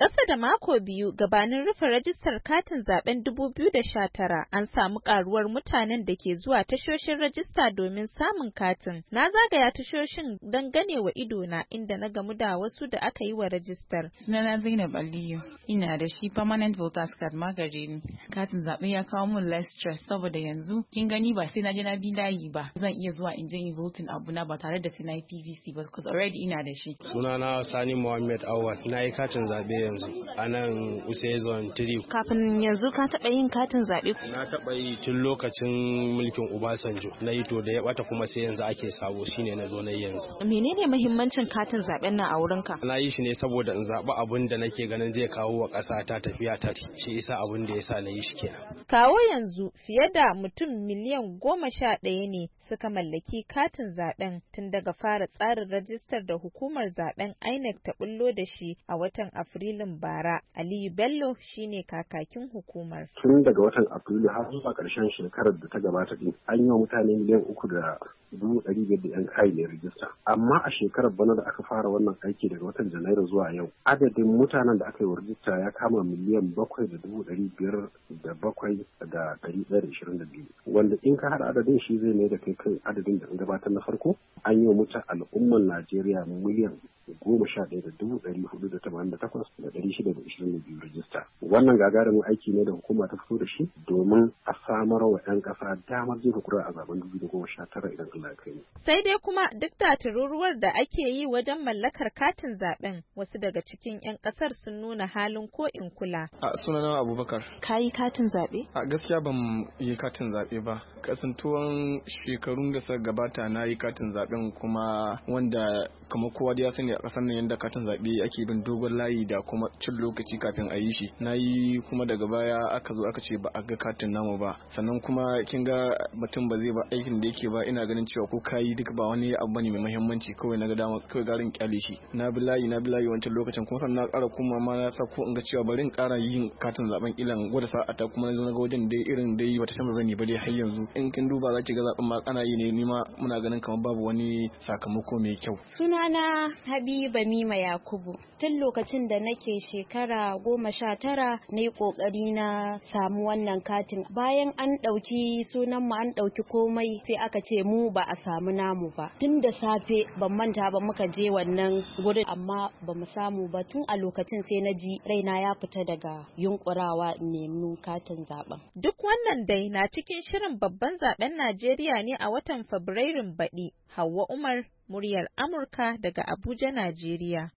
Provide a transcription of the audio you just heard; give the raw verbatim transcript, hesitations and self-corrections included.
Ƙasa da mako biyu gabanin rufe rajistar katin zaben dubu biyu da sha tara an samu karuwar mutanen da ke zuwa tashoshin rajista domin samun katin. Na zagaya tashoshin don gane wa idona inda na gamu da wasu da aka yi wa rajistar. Sunana Zainab Aliyu, ina da shi permanent voters card magare ni. Katin zaɓe ya kawo min less stress saboda yanzu kin gani ba sai na je na bi layi ba. Zan iya zuwa in je in voting abuna ba tare da sai na yi P V C ba because already ina da shi. Sunana Sani Muhammad Awal, na yi katin zaɓe yanzu a nan Use Zone three. Kafin yanzu ka taɓa yin katin zaɓe? Na taɓa yi tun lokacin mulkin Obasanjo. Na yi to da ya bata kuma sai yanzu ake sabo shine na zo na yi yanzu. Menene muhimmancin katin zaɓen nan a wurinka? Na yi shi ne saboda in zaɓi abin da nake ganin zai kawo wa ƙasa ta tafiya ta shi isa abin da yasa na yi shi kenan. Kawo yanzu fiye da mutum miliyan goma sha ɗaya ne suka mallaki katin zaɓen tun daga fara tsarin rajistar da hukumar zaɓen I N E C ta bullo da shi a watan Afrilun bara. Aliyu Bello shine kakakin hukumar. Tun daga watan Afrilu har zuwa ƙarshen shekarar da ta gabata din an yi wa mutane miliyan uku da dubu ɗari biyar da yan kai ne rajista. Amma a shekarar bana da aka fara wannan aiki daga watan Janairu zuwa yau adadin mutanen da aka yi wa rajista ya kama miliyan bakwai da dubu ɗari biyar da bakwai da ɗari ɗaya da ishirin da biyu. Wanda in ka haɗa adadin shi zai mai da kai kan adadin da gabatar na farko an yi wa mutane al'ummar Najeriya miliyan goma sha ɗaya da dubu ɗari hudu da tamanin da takwas da ɗari shida da ishirin da biyu rajista. Wannan gagarumin aiki ne da hukuma ta fito da shi domin a samar wa 'yan ƙasa damar jefa kuri'a a zaben dubu da goma sha tara idan Allah ya kai. Sai dai kuma duk da tururuwar da ake yi wajen mallakar katin zaben wasu daga cikin 'yan ƙasar sun nuna halin ko in kula. A sunana Abubakar. Ka yi katin zaɓe? A gaskiya ban yi katin zaɓe ba. Kasantuwan shekarun da suka gabata na yi katin zaɓen kuma wanda kamar kowa da ya sani a ƙasar nan yadda katin zaɓe ake bin dogon layi da kuma cin lokaci kafin a yi shi. Na yi kuma daga baya aka zo aka ce ba a ga katin namu ba. Sannan kuma kin ga mutum ba zai ba aikin da yake ba ina ganin cewa ko kayi duk ba wani abu bane mai muhimmanci kawai na ga dama kawai garin kyale shi. Na bi layi na bi layi wancan lokacin kuma sannan na ƙara kuma ma na sa ko in ga cewa bari in ƙara yin katin zaɓen ilan gwada sa'a ta kuma na zo na ga wajen dai irin dai bata shan bane ba dai har yanzu. In kin duba za ki ga zaɓen ma ana yi ne ni ma muna ganin kamar babu wani sakamako mai kyau. Sunana Habiba Mima Yakubu. Tun lokacin da nake shekara goma sha tara na yi ƙoƙari na samu wannan katin. Bayan an ɗauki sunan mu an ɗauki komai sai aka ce mu ba a samu namu ba. Tun da safe ban manta ba muka je wannan gurin amma ba mu samu ba tun a lokacin sai na ji raina ya fita daga yunkurawa in nemi katin zaɓen. Duk wannan dai na cikin shirin babban zaɓen Najeriya ne a watan Fabrairun baɗi. Hauwa Umar, muryar Amurka daga Abuja, Najeriya.